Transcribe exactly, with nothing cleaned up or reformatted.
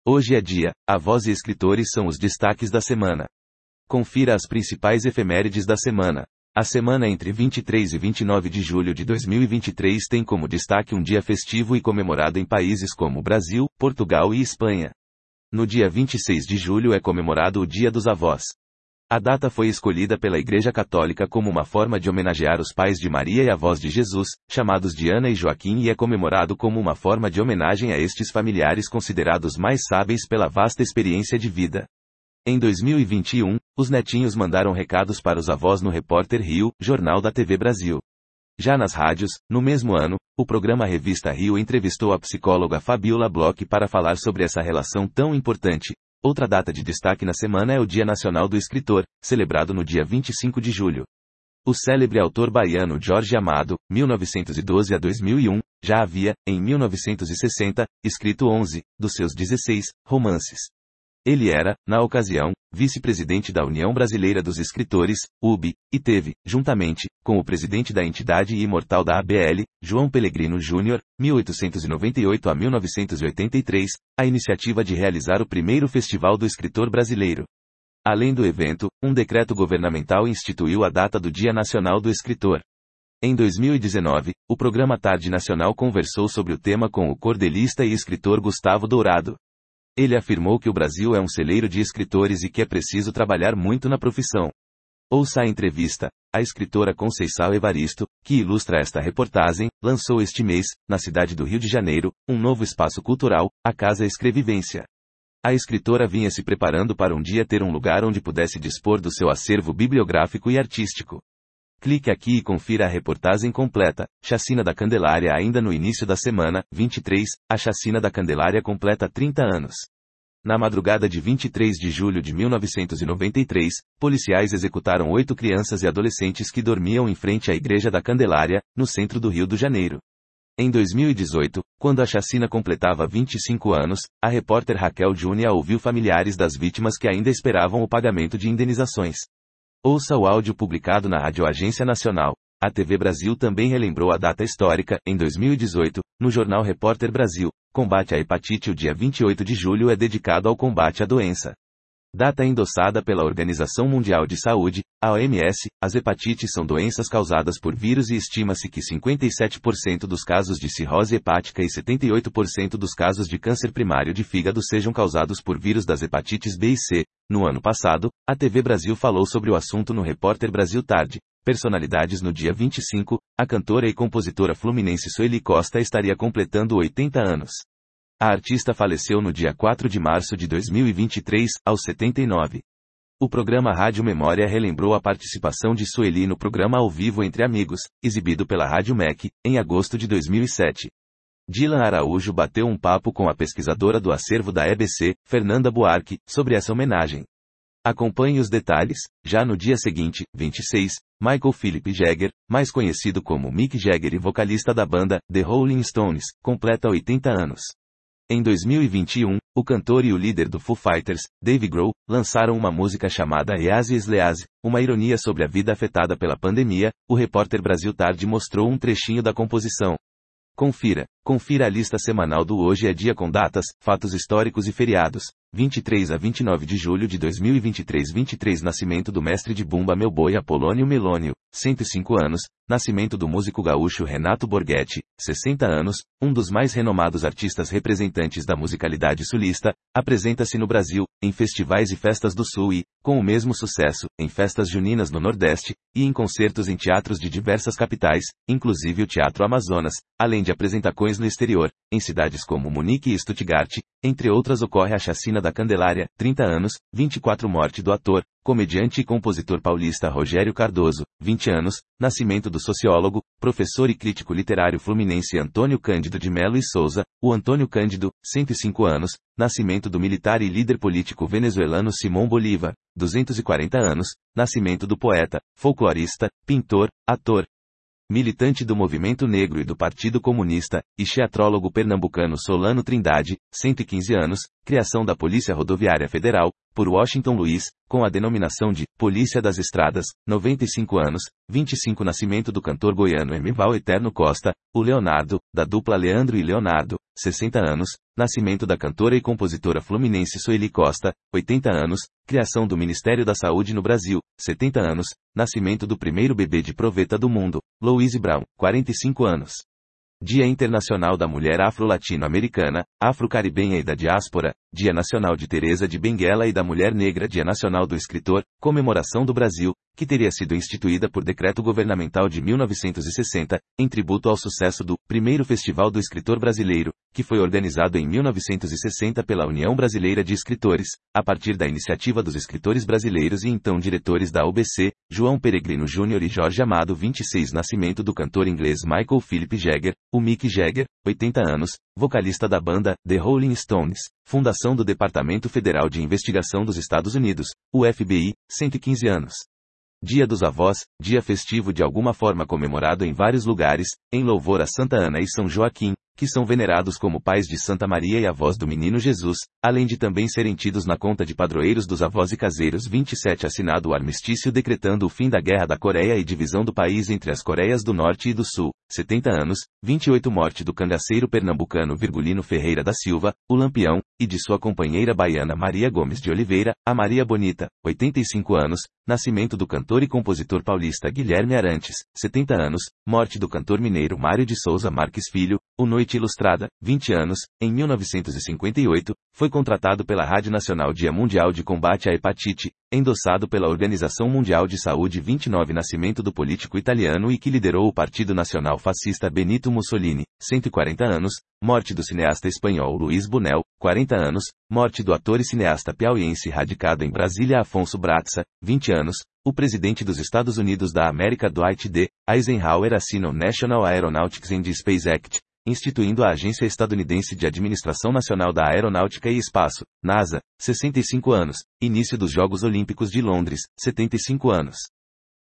Hoje é dia, avós e escritores são os destaques da semana. Confira as principais efemérides da semana. A semana entre vinte e três e vinte e nove de julho de dois mil e vinte e três tem como destaque um dia festivo e comemorado em países como Brasil, Portugal e Espanha. No dia vinte e seis de julho é comemorado o Dia dos Avós. A data foi escolhida pela Igreja Católica como uma forma de homenagear os pais de Maria e avós de Jesus, chamados de Ana e Joaquim, e é comemorado como uma forma de homenagem a estes familiares considerados mais sábeis pela vasta experiência de vida. Em dois mil e vinte e um, os netinhos mandaram recados para os avós no Repórter Rio, jornal da T V Brasil. Já nas rádios, no mesmo ano, o programa Revista Rio entrevistou a psicóloga Fabiola Bloch para falar sobre essa relação tão importante. Outra data de destaque na semana é o Dia Nacional do Escritor, celebrado no dia vinte e cinco de julho. O célebre autor baiano Jorge Amado, mil novecentos e doze a dois mil e um, já havia, em mil novecentos e sessenta, escrito onze, dos seus dezesseis, romances. Ele era, na ocasião, vice-presidente da União Brasileira dos Escritores, U B, e teve, juntamente, com o presidente da entidade e imortal da A B L, João Pellegrino Júnior, mil oitocentos e noventa e oito a mil novecentos e oitenta e três, a iniciativa de realizar o primeiro Festival do Escritor Brasileiro. Além do evento, um decreto governamental instituiu a data do Dia Nacional do Escritor. Em dois mil e dezenove, o programa Tarde Nacional conversou sobre o tema com o cordelista e escritor Gustavo Dourado. Ele afirmou que o Brasil é um celeiro de escritores e que é preciso trabalhar muito na profissão. Ouça a entrevista. A escritora Conceição Evaristo, que ilustra esta reportagem, lançou este mês, na cidade do Rio de Janeiro, um novo espaço cultural, a Casa Escrevivência. A escritora vinha se preparando para um dia ter um lugar onde pudesse dispor do seu acervo bibliográfico e artístico. Clique aqui e confira a reportagem completa. Chacina da Candelária. Ainda no início da semana, vinte e três, a Chacina da Candelária completa trinta anos. Na madrugada de vinte e três de julho de mil novecentos e noventa e três, policiais executaram oito crianças e adolescentes que dormiam em frente à Igreja da Candelária, no centro do Rio de Janeiro. Em dois mil e dezoito, quando a chacina completava vinte e cinco anos, a repórter Raquel Júnior ouviu familiares das vítimas que ainda esperavam o pagamento de indenizações. Ouça o áudio publicado na Rádio Agência Nacional. A T V Brasil também relembrou a data histórica. Em dois mil e dezoito, no jornal Repórter Brasil, combate à hepatite. O dia vinte e oito de julho é dedicado ao combate à doença. Data endossada pela Organização Mundial de Saúde, a O M S, as hepatites são doenças causadas por vírus e estima-se que cinquenta e sete por cento dos casos de cirrose hepática e setenta e oito por cento dos casos de câncer primário de fígado sejam causados por vírus das hepatites B e C. No ano passado, a T V Brasil falou sobre o assunto no Repórter Brasil Tarde. Personalidades. No dia vinte e cinco, a cantora e compositora fluminense Sueli Costa estaria completando oitenta anos. A artista faleceu no dia quatro de março de dois mil e vinte e três, aos setenta e nove. O programa Rádio Memória relembrou a participação de Sueli no programa Ao Vivo Entre Amigos, exibido pela Rádio M E C, em agosto de dois mil e sete. Dylan Araújo bateu um papo com a pesquisadora do acervo da E B C, Fernanda Buarque, sobre essa homenagem. Acompanhe os detalhes. Já no dia seguinte, vinte e seis, Michael Philip Jagger, mais conhecido como Mick Jagger e vocalista da banda, The Rolling Stones, completa oitenta anos. Em dois mil e vinte e um, o cantor e o líder do Foo Fighters, Dave Grohl, lançaram uma música chamada Easy Sleazy, uma ironia sobre a vida afetada pela pandemia. O Repórter Brasil Tarde mostrou um trechinho da composição. Confira. Confira a lista semanal do Hoje é Dia com datas, fatos históricos e feriados. vinte e três a vinte e nove de julho de dois mil e vinte e três. vinte e três Nascimento do mestre de bumba Meu Boi Apolônio Melônio, cento e cinco anos. Nascimento do músico gaúcho Renato Borghetti, sessenta anos, um dos mais renomados artistas representantes da musicalidade sulista, apresenta-se no Brasil, em festivais e festas do Sul e, com o mesmo sucesso, em festas juninas no Nordeste, e em concertos em teatros de diversas capitais, inclusive o Teatro Amazonas, além de apresentações no exterior, em cidades como Munique e Stuttgart, entre outras. Ocorre a Chacina da Candelária, trinta anos, vinte e quatro Morte do ator, comediante e compositor paulista Rogério Cardoso, vinte anos. Nascimento do sociólogo, professor e crítico literário fluminense Antônio Cândido de Melo e Souza, o Antônio Cândido, cento e cinco anos. Nascimento do militar e líder político venezuelano Simón Bolívar, duzentos e quarenta anos. Nascimento do poeta, folclorista, pintor, ator, militante do movimento negro e do Partido Comunista, e teatrólogo pernambucano Solano Trindade, cento e quinze anos. Criação da Polícia Rodoviária Federal, por Washington Luiz, com a denominação de Polícia das Estradas, noventa e cinco anos, vinte e cinco Nascimento do cantor goiano Emival Eterno Costa, o Leonardo, da dupla Leandro e Leonardo, sessenta anos, nascimento da cantora e compositora fluminense Sueli Costa, oitenta anos, criação do Ministério da Saúde no Brasil, setenta anos, nascimento do primeiro bebê de proveta do mundo, Louise Brown, quarenta e cinco anos. Dia Internacional da Mulher Afro-Latino-Americana, Afro-Caribenha e da Diáspora, Dia Nacional de Teresa de Benguela e da Mulher Negra, Dia Nacional do Escritor, Comemoração do Brasil, que teria sido instituída por decreto governamental de mil novecentos e sessenta, em tributo ao sucesso do primeiro Festival do Escritor Brasileiro, que foi organizado em mil novecentos e sessenta pela União Brasileira de Escritores, a partir da iniciativa dos escritores brasileiros e então diretores da U B C, João Peregrino Júnior e Jorge Amado. vinte e seis Nascimento do cantor inglês Michael Philip Jagger, o Mick Jagger, oitenta anos, vocalista da banda The Rolling Stones, fundação do Departamento Federal de Investigação dos Estados Unidos, o F B I, cento e quinze anos. Dia dos Avós, dia festivo de alguma forma comemorado em vários lugares, em louvor a Santa Ana e São Joaquim, que são venerados como pais de Santa Maria e avós do Menino Jesus, além de também serem tidos na conta de padroeiros dos avós e caseiros. vinte e sete Assinado o armistício decretando o fim da Guerra da Coreia e divisão do país entre as Coreias do Norte e do Sul, setenta anos, vinte e oito Morte do cangaceiro pernambucano Virgulino Ferreira da Silva, o Lampião, e de sua companheira baiana Maria Gomes de Oliveira, a Maria Bonita, oitenta e cinco anos, nascimento do cantor e compositor paulista Guilherme Arantes, setenta anos, morte do cantor mineiro Mário de Souza Marques Filho, o Noite Ilustrada, vinte anos, em mil novecentos e cinquenta e oito, foi contratado pela Rádio Nacional Dia Mundial de Combate à Hepatite, endossado pela Organização Mundial de Saúde. vinte e nove Nascimento do político italiano e que liderou o Partido Nacional Fascista Benito Mussolini, cento e quarenta anos, morte do cineasta espanhol Luiz Buñuel, quarenta anos, morte do ator e cineasta piauiense radicado em Brasília Afonso Bratza, vinte anos, o presidente dos Estados Unidos da América Dwight D. Eisenhower assina o National Aeronautics and Space Act, instituindo a Agência Estadunidense de Administração Nacional da Aeronáutica e Espaço, NASA, sessenta e cinco anos, início dos Jogos Olímpicos de Londres, setenta e cinco anos.